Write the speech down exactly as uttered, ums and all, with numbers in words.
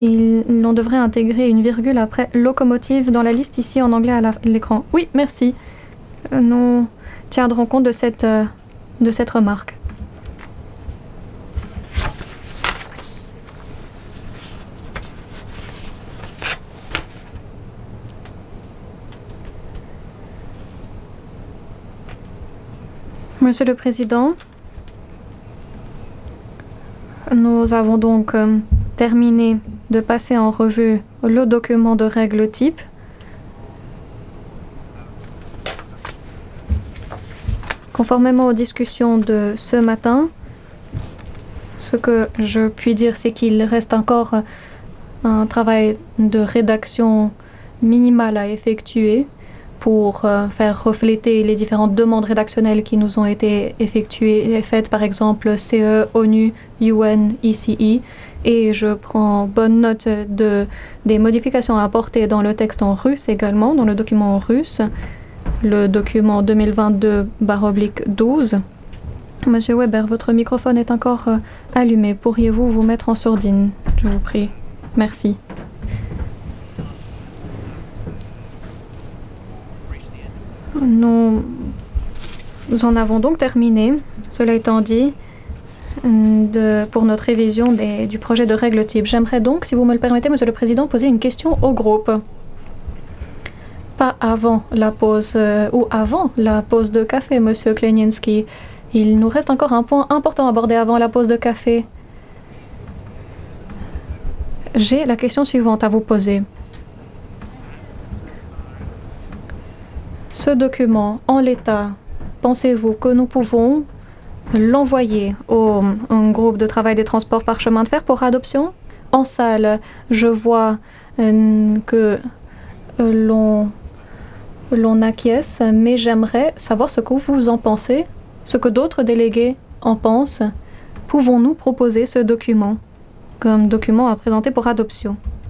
Il, on devrait intégrer une virgule après locomotive dans la liste ici en anglais à la- l'écran. Oui, merci. Nous tiendrons compte de cette, euh, de cette remarque. Monsieur le Président, nous avons donc euh, terminé de passer en revue le document de règles type. Conformément aux discussions de ce matin, ce que je puis dire, c'est qu'il reste encore un travail de rédaction minimal à effectuer pour euh, faire refléter les différentes demandes rédactionnelles qui nous ont été effectuées et faites, par exemple C E, ONU, U N, I C E. Et je prends bonne note de, des modifications à apporter dans le texte en russe également, dans le document en russe, le document deux mille vingt-deux douze. Monsieur Weber, votre microphone est encore euh, allumé. Pourriez-vous vous mettre en sourdine, je vous prie? Merci. Nous en avons donc terminé, cela étant dit, de, pour notre révision des, du projet de règles type. J'aimerais donc, si vous me le permettez, Monsieur le Président, poser une question au groupe. Pas avant la pause, euh, ou avant la pause de café, Monsieur Kleniński. Il nous reste encore un point important à aborder avant la pause de café. J'ai la question suivante à vous poser. Ce document, en l'état, pensez-vous que nous pouvons l'envoyer au un groupe de travail des transports par chemin de fer pour adoption? En salle, je vois euh, que euh, l'on, l'on acquiesce, mais j'aimerais savoir ce que vous en pensez, ce que d'autres délégués en pensent. Pouvons-nous proposer ce document comme document à présenter pour adoption?